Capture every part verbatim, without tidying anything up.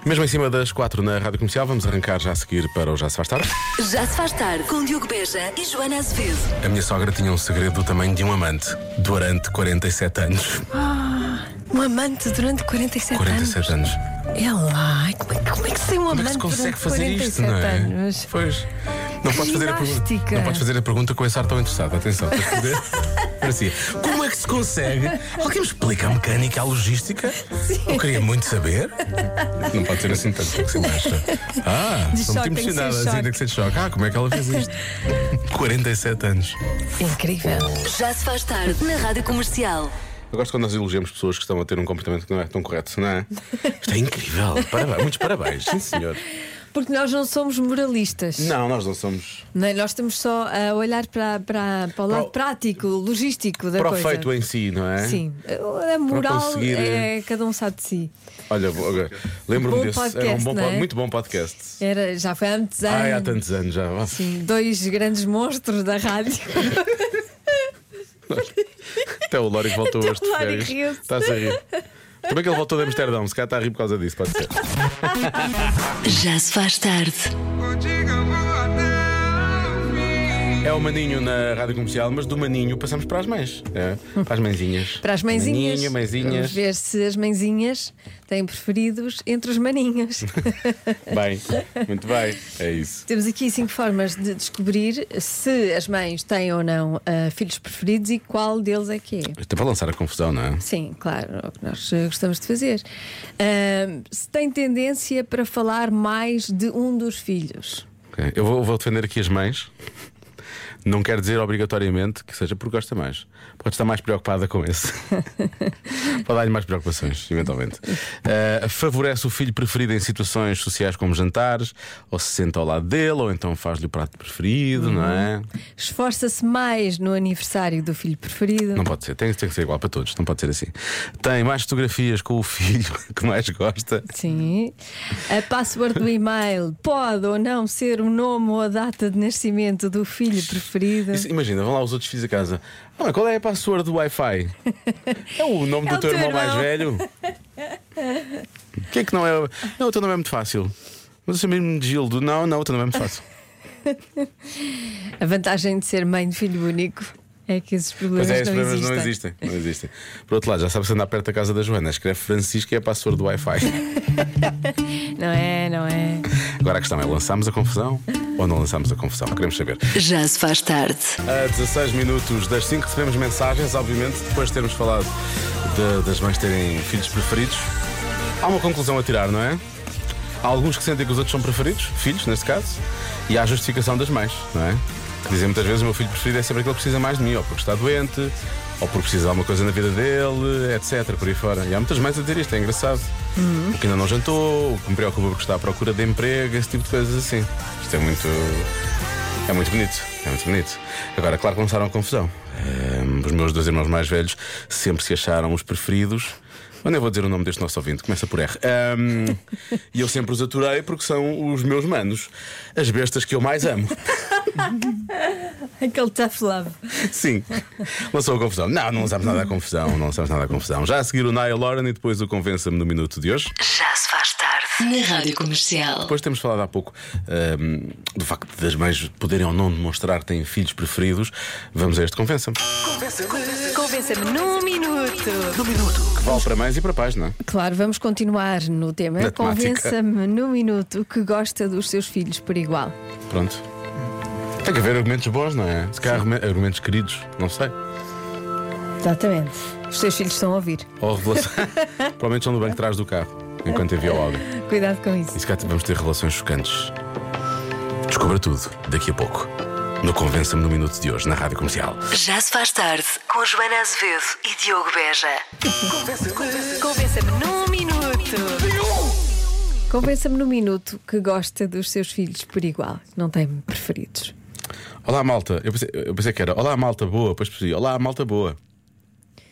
Mesmo em cima das quatro na Rádio Comercial, vamos arrancar já a seguir para o Já Se Faz Tarde. Já se faz tarde com Diogo Beja e Joana Azevedo. A minha sogra tinha um segredo do tamanho de um amante durante quarenta e sete anos. Ah, um amante durante quarenta e sete, quarenta e sete anos. É lá, como é, como é que se tem um Como é amante que se consegue durante fazer quarenta e isto, sete não é? anos? Pois. Não podes, fazer a pergunta, Ginástica. não podes fazer a pergunta com esse ar tão interessado. Atenção, tens de fazer assim. Como é que se consegue? Alguém me explica a mecânica, a logística? Sim. Eu queria muito saber. Não pode ser assim tanto, porque se encaixa. Ah, De estou muito choque, tem que ser emocionada, choque. assim, tem que ser de choque. Ah, como é que ela fez isto? quarenta e sete anos. Incrível. Já se faz tarde na Rádio Comercial. Eu gosto quando nós elogiamos pessoas que estão a ter um comportamento que não é tão correto, não é? Isto é incrível. Parabéns, muitos parabéns, sim senhor. Porque nós não somos moralistas. Não, nós não somos. Nem, nós estamos só a olhar para, para, para o lado Para o- prático, logístico da Para o coisa. feito em si, não é? Sim. A moral conseguir- é cada um sabe de si. Olha, vou- agora, lembro-me Bom desse. Era um podcast, bom, não pod- é? muito bom podcast. Era, já foi há muitos anos. Ai, há tantos anos já. Sim, dois grandes monstros da rádio. Até o Lórico voltou Até hoje o de Lórico férias. riu-se. Estás a rir. Também que ele voltou de Amsterdão, se calhar está a rir por causa disso, pode ser. Já se faz tarde. É o Maninho na Rádio Comercial, mas do Maninho passamos para as mães. É, para as mãezinhas. Para as mãezinhas. Maninho, Vamos mãezinhas. ver se as mãezinhas têm preferidos entre os maninhos. Bem, muito bem. É isso. Temos aqui cinco formas de descobrir se as mães têm ou não ah, filhos preferidos e qual deles é que é. Isto é para lançar a confusão, não é? Sim, claro, é o que nós eh, gostamos de fazer. Ah, se tem tendência para falar mais de um dos filhos. Ok. Eu vou, vou defender aqui as mães. Não quer dizer obrigatoriamente que seja porque gosta mais. Pode estar mais preocupada com esse. Pode dar-lhe mais preocupações, eventualmente. Uh, favorece o filho preferido em situações sociais como jantares, ou se senta ao lado dele, ou então faz-lhe o prato preferido, Uhum. não é? Esforça-se mais no aniversário do filho preferido. Não pode ser, tem, tem que ser igual para todos, não pode ser assim. Tem mais fotografias com o filho que mais gosta. Sim. A password do e-mail pode ou não ser o nome ou a data de nascimento do filho preferido. Isso, imagina, vão lá os outros filhos a casa. Ah, mas qual é a password do Wi-Fi? É o nome É do o teu teu irmão mais irmão. velho? O que é que não é? Não, o teu nome é muito fácil. Mas eu chamei-me de Gildo. Não, não, o teu nome é muito fácil. A vantagem de ser mãe de filho único é que esses problemas, Mas é, esses não, problemas não existem. existem, não existem. Por outro lado, já sabes andar perto da casa da Joana. Escreve Francisco e é a password do Wi-Fi. Não é, não é. Agora a questão é: lançamos a confusão ou não lançamos a confusão? Queremos saber. Já se faz tarde. A dezasseis minutos das cinco recebemos mensagens, obviamente, depois de termos falado de- das mães terem filhos preferidos. Há uma conclusão a tirar, não é? Há alguns que sentem que os outros são preferidos, filhos, neste caso, e há a justificação das mães, não é? Que dizem muitas vezes: o meu filho preferido é sempre aquele que precisa mais de mim, ou porque está doente, ou porque precisa de alguma coisa na vida dele, etcétera. Por aí fora. E há muitas mães a dizer isto, é engraçado. O que ainda não jantou, o que me preocupa porque está à procura de emprego, esse tipo de coisas assim. Isto é muito. É muito bonito, é muito bonito. Agora, claro que lançaram a confusão. Ehm, os meus dois irmãos mais velhos sempre se acharam os preferidos. Mas nem vou dizer o nome deste nosso ouvinte, começa por R. Ehm, e eu sempre os aturei porque são os meus manos, as bestas que eu mais amo. Aquele tough love. Sim, lançou a confusão. Não, não lançámos nada a confusão, não lançámos nada a confusão. Já a seguir o Niall Lauren e depois o Convença-me no minuto de hoje. Já se faz tarde na Rádio Comercial. Depois temos falado há pouco ehm, do facto das mães poderem ou não demonstrar que têm filhos preferidos. Vamos a este Convença-me. Convença-me num minuto. Que vale para mães e para pais, não é? Claro, vamos continuar no tema. Na temática. Convença-me num minuto que gosta dos seus filhos por igual. Pronto. Tem que haver argumentos bons, não é? Se calhar argumen- argumentos queridos, não sei. Exatamente. Os seus filhos estão a ouvir. Ou revelação. Provavelmente estão no banco de trás do carro, enquanto envia o áudio. Cuidado com isso. E se calhar vamos ter relações chocantes. Descubra tudo daqui a pouco. No Convença-me no minuto de hoje, na Rádio Comercial. Já se faz tarde com Joana Azevedo e Diogo Beja. Convença-me num minuto. Convença-me num minuto que gosta dos seus filhos por igual. Não tem preferidos. Olá, malta. Eu pensei, eu pensei que era olá, malta boa. Depois percebi, olá, malta boa.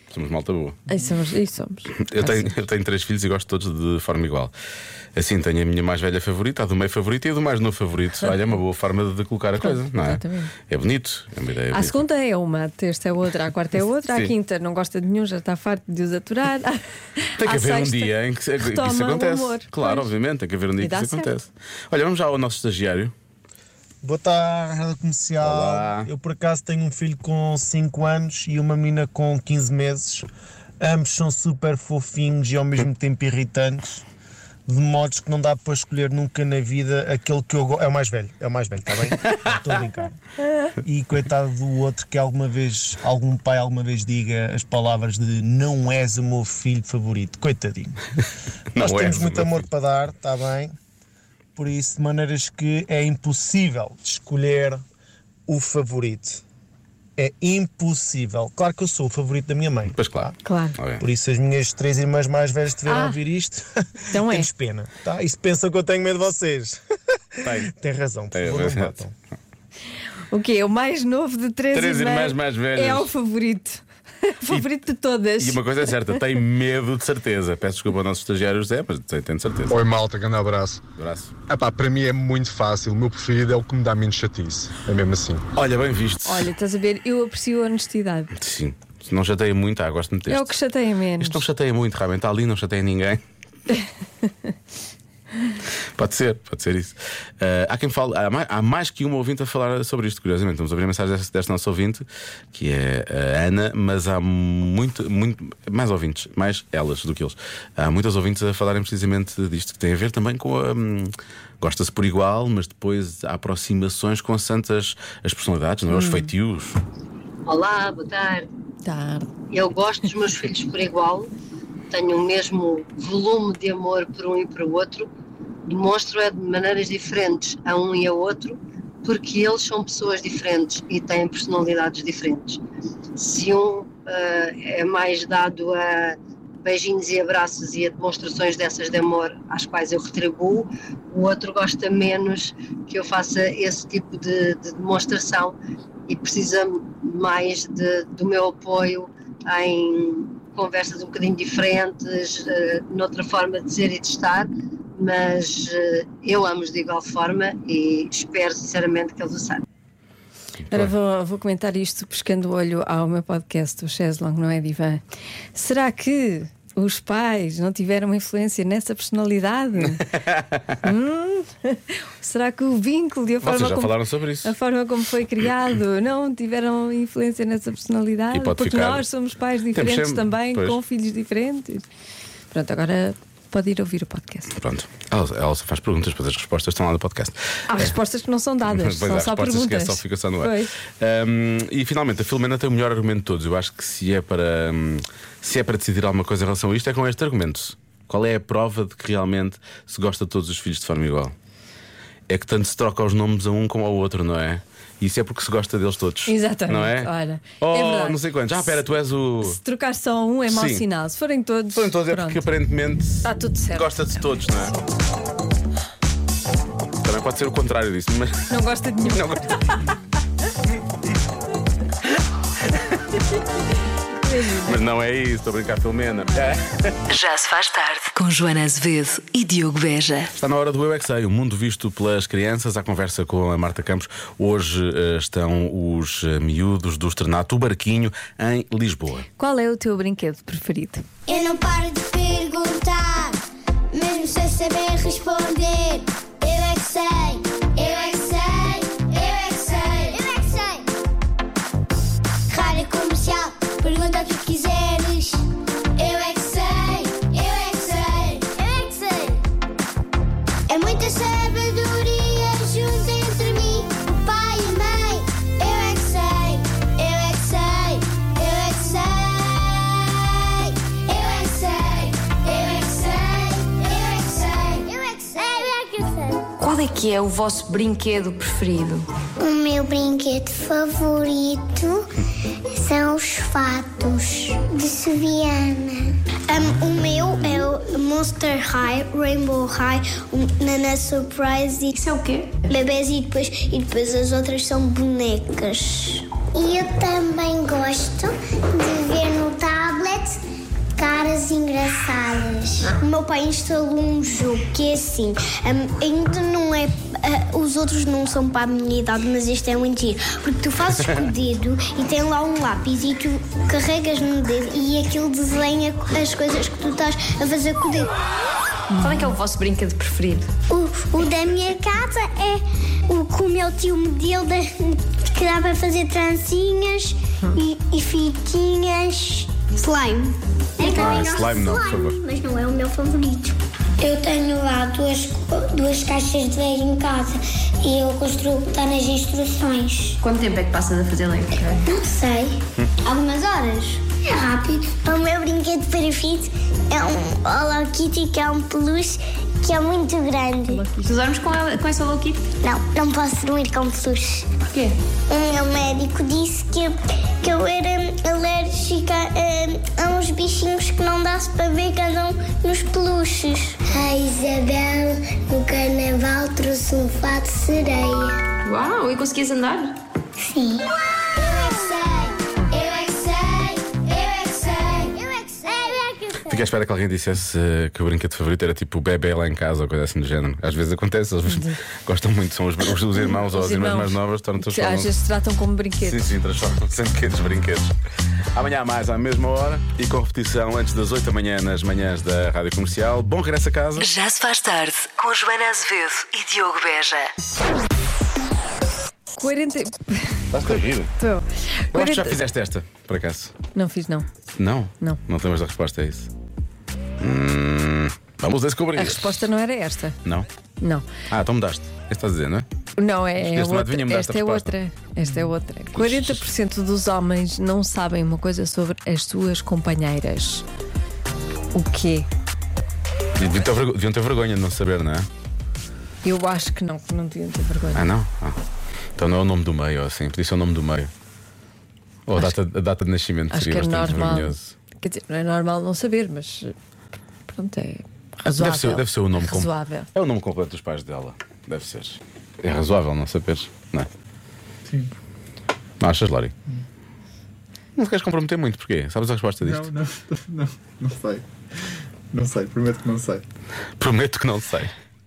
Somos malta boa. Aí somos. Aí somos. Eu tenho, eu tenho três filhos e gosto todos de forma igual. Assim, tenho a minha mais velha favorita, a do meio favorito e a do mais novo favorito. Olha, é uma boa forma de colocar a coisa, não é? Exatamente. É bonito, é uma ideia. A bonita. segunda é uma, a terça é outra, a quarta é outra, a Sim. quinta não gosta de nenhum, já está farto de os aturar. Tem que À haver um sexta, dia em que, se- que isso retoma o acontece. amor. Claro, Pois. obviamente, tem que haver um dia E em que dá isso certo. acontece. Olha, vamos já ao nosso estagiário. Boa tarde, Rádio Comercial. Olá. Eu por acaso tenho um filho com cinco anos e uma menina com quinze meses. Ambos são super fofinhos e ao mesmo tempo irritantes, de modos que não dá para escolher nunca na vida aquele que eu gosto. É o mais velho, é o mais velho, está bem? Estou a brincar. E coitado do outro que alguma vez, algum pai alguma vez diga as palavras de não és o meu filho favorito. Coitadinho. Nós Não temos és o muito meu amor filho. para dar, está bem? Por isso, de maneiras que é impossível escolher o favorito. É impossível. Claro que eu sou o favorito da minha mãe. Pois claro. Claro. Ok. Por isso, as minhas três irmãs mais velhas tiveram Ah. a ouvir isto. Então é. Temos pena, tá? E se pensam que eu tenho medo de vocês. Tem. Tem razão, por É, favor, é não verdade. batam. O quê? O mais novo de três, Três irmãs mais velhas. É o favorito. Favorito de todas. E uma coisa é certa, tem medo de certeza. Peço desculpa ao nosso estagiário José, mas tem- tenho de certeza. Oi malta, grande abraço. Abraço. Epá, para mim é muito fácil, o meu preferido é o que me dá menos chatice. É mesmo assim. Olha, bem visto. Olha, estás a ver? Eu aprecio a honestidade. Sim. Se não chateia muito, ah, gosto muito deste. É o que chateia menos. Isto não chateia muito, realmente. Está ali, não chateia ninguém. Pode ser, pode ser isso. Ah, há quem fale, há mais, há mais que uma ouvinte a falar sobre isto, curiosamente. Vamos abrir a mensagem desta, desta nossa ouvinte, que é a Ana, mas há muito, muito mais ouvintes, mais elas do que eles. Há muitas ouvintes a falarem precisamente disto, que tem a ver também com a. Hum, gosta-se por igual, mas depois há aproximações com santas as personalidades, não é? Os feitios. Olá, boa tarde. Tarde. Eu gosto dos meus filhos por igual, tenho o mesmo volume de amor por um e para o outro, demonstro é de maneiras diferentes a um e a outro, porque eles são pessoas diferentes e têm personalidades diferentes. Se um uh, é mais dado a beijinhos e abraços e a demonstrações dessas de amor às quais eu retribuo, o outro gosta menos que eu faça esse tipo de, de demonstração e precisa mais de, do meu apoio em conversas um bocadinho diferentes, uh, noutra forma de ser e de estar, mas uh, eu amo-os de igual forma e espero sinceramente que eles o saibam. Agora vou, vou comentar isto pescando o olho ao meu podcast, o Cheslong, não é, Divan? Será que os pais não tiveram uma influência nessa personalidade? hum? Será que o vínculo e a forma Vocês já como, falaram sobre isso. a forma como foi criado não tiveram influência nessa personalidade? E pode Porque ficar- nós somos pais diferentes sempre- também, pois. com filhos diferentes. Pronto, agora pode ir ouvir o podcast. Pronto. A Elsa, a Elsa faz perguntas, depois as respostas estão lá no podcast. Há respostas que não são dadas, Pois são há só respostas perguntas. que é só fica só no ar. Pois. Um, e finalmente a Filomena tem o melhor argumento de todos. Eu acho que se é para um, se é para decidir alguma coisa em relação a isto, é com este argumento. Qual é a prova de que realmente se gosta de todos os filhos de forma igual? É que tanto se troca os nomes a um como ao outro, não é? E isso é porque se gosta deles todos. Exatamente, Não é? olha, Oh, é verdade. não sei quantos. Ah, espera, tu és o. Se trocar só um é mau Sim. sinal. Se forem todos. Forem todos é pronto. porque aparentemente Está tudo certo. gosta de todos, não é? Também pode ser o contrário disso, mas. Não gosta de nenhum. Não gosta. Mas não é isso, estou a brincar, Filomena. Já se faz tarde com Joana Azevedo e Diogo Beja. Está na hora do Eu é que Sei, o mundo visto pelas crianças. À conversa com a Marta Campos. Hoje eh, estão os eh, miúdos do Estrenato, o Barquinho, em Lisboa. Qual é o teu brinquedo preferido? Eu não paro de perguntar, mesmo sem saber responder. Eu é que sei, eu é que sei, eu é que sei, eu é que sei. Rádio Comercial, pergunta o que quiseres. Eu é que sei, eu é que sei, eu é que sei. É muita sabedoria junto entre mim, o pai e a mãe. Eu é que sei, eu é que sei, eu é que sei. Eu é que sei, eu é que sei, eu é que sei, eu é que sei, eu é que sei. Qual é que é o vosso brinquedo preferido? O meu brinquedo favorito são os fatos de Seviana. Um, o meu é o Monster High, Rainbow High, o Nana Surprise e Isso é o quê? bebês e depois, e depois as outras são bonecas. E eu também gosto de ver no tablet sete caras engraçadas. O meu pai instalou um jogo que é assim, um, ainda não é, uh, os outros não são para a minha idade, mas este é muito giro, porque tu fazes com o dedo e tem lá um lápis e tu carregas no dedo e aquilo desenha as coisas que tu estás a fazer com o dedo. Qual é que é o vosso brinquedo preferido? O, o da minha casa é o que o meu tio me deu de, que dá para fazer trancinhas e, e fitinhas. Slime. Eu também gosto slime de não, por favor. mas não é o meu favorito. Eu tenho lá duas, duas caixas de Lego em casa e eu construo o que está nas instruções. Quanto tempo é que passas a fazer Lego? Não sei. Algumas horas. É rápido. O meu brinquedo preferido é um Hello Kitty, que é um peluche que é muito grande. Tu dormes com, ela, com essa Hello Kitty? Não, não posso dormir com peluche. Porquê? O meu médico disse que, que eu era alérgica a, a uns bichinhos que não dá-se para ver que andam nos peluches. A Isabel, no carnaval, trouxe um fato de sereia. Uau, e conseguias andar? Sim. Eu é que sei, eu é que sei, eu é que sei, eu é que sei, eu é que sei. Fiquei à espera que alguém dissesse uh, que o brinquedo favorito era tipo o bebê lá em casa ou coisa assim do género. Às vezes acontece, eles gostam muito, são os, os, os irmãos ou as irmãs mais novas, tornam-se Que às vezes se tratam como brinquedos. Sim, sim, transformam-se em pequenos brinquedos. Amanhã mais à mesma hora e com repetição antes das oito da manhã nas manhãs da Rádio Comercial. Bom regresso a casa. Já se faz tarde com Joana Azevedo e Diogo Beja. quarenta. Estás a rir? Estou. Eu acho que já fizeste esta, por acaso. Não fiz, não. Não? Não. Não temos a resposta a isso. Hum, vamos descobrir. A resposta não era esta. Não? Não. Ah, então mudaste. É que estás a dizer, não é? Não, é, é Esquece-me de outra. adivinhar, mudaste Esta a é resposta. outra. Esta é outra. quarenta por cento dos homens não sabem uma coisa sobre as suas companheiras. O quê? Deviam ter, vergo- deviam ter vergonha de não saber, não é? Eu acho que não, que não deviam ter vergonha. Ah, não? Ah. Então não é o nome do meio, ou assim. Podia ser o nome do meio. Ou a data, a data de nascimento Acho que seria é bastante normal. vergonhoso. Quer dizer, não é normal não saber, mas pronto, é razoável. Deve ser, deve ser o nome com- razoável. É o nome completo dos pais dela. Deve ser. É razoável não saberes, não é? Sim. Não achas, Lori? Não te queres comprometer muito, porquê? Sabes a resposta disto? Não, não, não, não sei. Não sei, prometo que não sei. Prometo que não sei.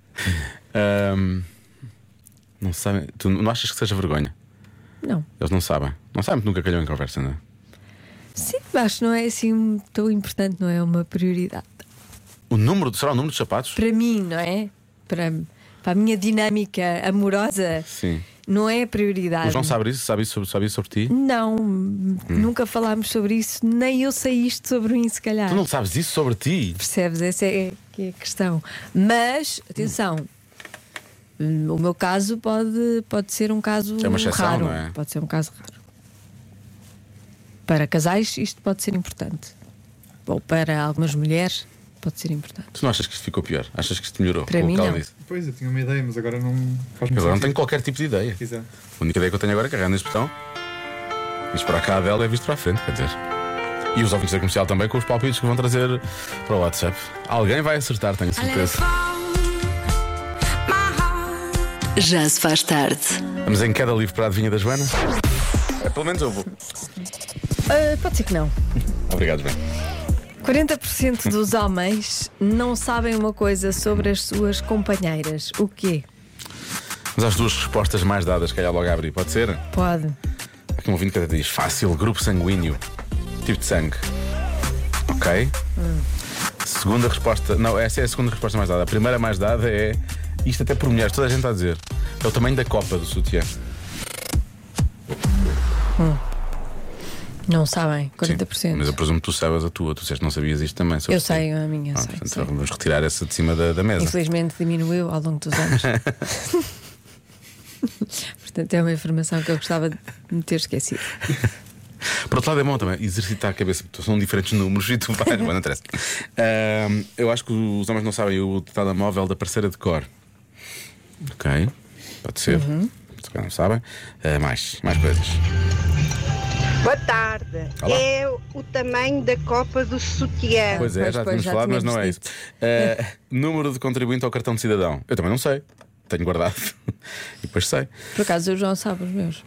Ahm, não sabem. Tu não achas que seja vergonha? Não. Eles não sabem. Não sabem porque nunca calhou em conversa, não é? Sim, acho que não é assim tão importante, não é uma prioridade. O número, será o número dos sapatos? Para mim, não é? Para, para a minha dinâmica amorosa, Sim. não é prioridade. O João sabe isso? Sabe isso sobre, sabe isso sobre ti? Não, nunca falámos sobre isso, nem eu sei isto sobre mim, se calhar. Tu não sabes isso sobre ti? Percebes? Essa é, que é a questão. Mas, atenção, o meu caso pode, pode ser um caso É uma exceção, raro. não é? Pode ser um caso raro. Para casais, isto pode ser importante. Ou para algumas mulheres, pode ser importante. Tu não achas que isto ficou pior? Achas que isto melhorou? Para com o mim, que ela não. disse? Pois, eu tinha uma ideia, mas agora não faz Eu agora não sentido. tenho qualquer tipo de ideia. Exato. A única ideia que eu tenho agora é carregar neste botão e esperar cá a dela é visto para a frente, quer dizer. E os ouvintes da comercial também com os palpites que vão trazer para o WhatsApp. Alguém vai acertar, tenho certeza. Já se faz tarde. Vamos em queda livre para a adivinha da Joana? É, pelo menos eu vou. Ah, pode ser que não. Obrigado, Joana. quarenta por cento dos homens não sabem uma coisa sobre as suas companheiras. O quê? Mas as duas respostas mais dadas, calhar logo a abrir, pode ser? Pode. Há aqui um ouvinte que até diz: fácil, grupo sanguíneo, tipo de sangue. Ok. Hum. Segunda resposta, não, essa é a segunda resposta mais dada. A primeira mais dada é, isto até por mulheres, toda a gente está a dizer, é o tamanho da copa do sutiã. Hum. Não sabem, quarenta por cento. Sim, mas eu presumo que tu saibas a tua, tu disseste que não sabias isto também. sobre Eu ti. sei, a minha, Ah, sei, portanto, sei. vamos retirar essa de cima da, da mesa. Infelizmente diminuiu ao longo dos anos. Portanto, é uma informação que eu gostava de me ter esquecido. Por outro lado, é bom também exercitar a cabeça, porque são diferentes números e tu vais, mas não interessa. Ahm, eu acho que os homens não sabem o telemóvel da parceira de cor. Ok, pode ser. Uhum. Se calhar não sabem. Ah, mais, mais coisas. Boa tarde. Olá. É o tamanho da copa do sutiã. Pois é, pois, já pois, tínhamos já falado, mas tínhamos não é isso. dito. Ah, número de contribuinte ao cartão de cidadão. Eu também não sei. Tenho guardado. E depois sei. Por acaso o João sabe os meus.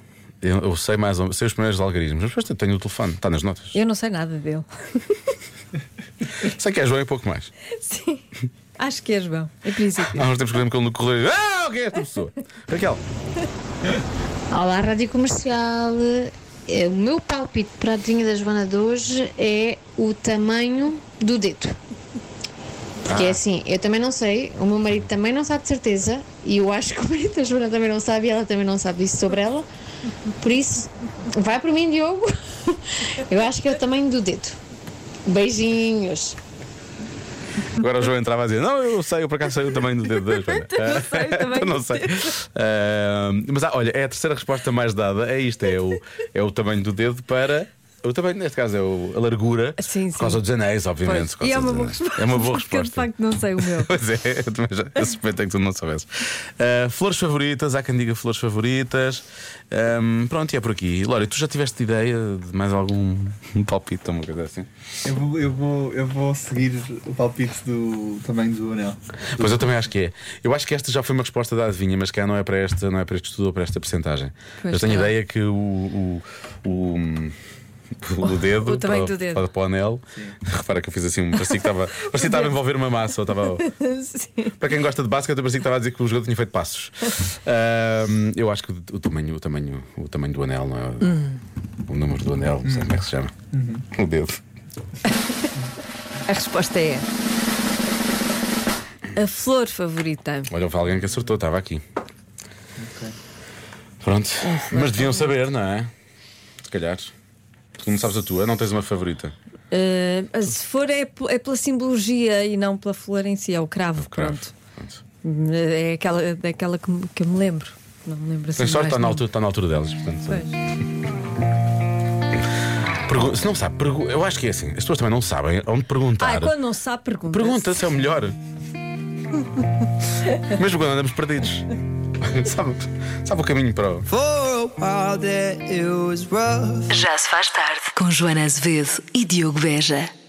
Eu, eu sei mais ou sei os primeiros algarismos, mas depois tenho o telefone, está nas notas. Eu não sei nada dele. Sei que é João e pouco mais. Sim, acho que é João, em princípio. Há uns tempos que lembro que ele no correio. Ah, quem é esta pessoa? Raquel. Olá, Rádio Comercial. O meu palpite para a adivinha da Joana de hoje é o tamanho do dedo. Porque Ah. é assim, eu também não sei, o meu marido também não sabe de certeza, e eu acho que o marido da Joana também não sabe e ela também não sabe isso sobre ela. Por isso, vai por mim, Diogo. Eu acho que é o tamanho do dedo. Beijinhos. Agora o João entrava a dizer: não, eu sei, eu por acaso sei o tamanho do dedo da Joana. Não sei o tamanho não do sei. dedo. Ah, mas ah, olha, é a terceira resposta mais dada. É isto: é o, é o tamanho do dedo para. O tamanho, neste caso, é o, a largura. Sim, por causa sim. dos anéis, obviamente. Pois. E é uma boa dos anéis. resposta. É uma boa Porque eu de resposta. facto não sei o meu. Pois é, eu também já eu suspeitei que tu não soubesses. Ah, flores favoritas, há quem diga flores favoritas. Ahm, pronto, e é por aqui. Lória, tu já tiveste ideia de mais algum um palpite ou uma coisa assim? Eu vou, eu, vou, eu vou seguir o palpite do tamanho do anel. Pois eu também acho que é. Eu acho que esta já foi uma resposta da adivinha, mas cá não é para esta, não é para este estudo ou para esta percentagem. Pois eu tenho não. ideia que o, o, o, o do dedo, O tamanho para, do dedo. Para, para o anel. Repara que eu fiz assim, um- parecia que estava, parecia que estava a envolver uma massa. Ou estava, Sim. para quem gosta de basquete, eu parecia que estava a dizer que o jogador tinha feito passos. Ahm, eu acho que o, o tamanho, o, tamanho, o tamanho do anel, não é? Hum. O número do anel, não sei como é que se chama. O dedo. A resposta é a flor favorita. Olha, houve alguém que acertou, estava aqui. Pronto. Mas deviam saber, não é? Se calhar. Tu não sabes a tua, não tens uma favorita. Uh, se for é, p- é pela simbologia e não pela flor em si, é o cravo. Cravo. Pronto. É aquela, daquela que, me- que eu me lembro. Não me lembro assim. Tens sorte, mais está na, nenhuma. altura, está na altura delas, portanto. Pois. Pergu- se não sabe, pergu- eu acho que é assim. As pessoas também não sabem onde perguntar. Ah, quando não sabe, pergunta. Pergunta se é o melhor. Mesmo quando andamos perdidos. sabe, sabe o caminho para o. Já se faz tarde com Joana Azevedo e Diogo Beja.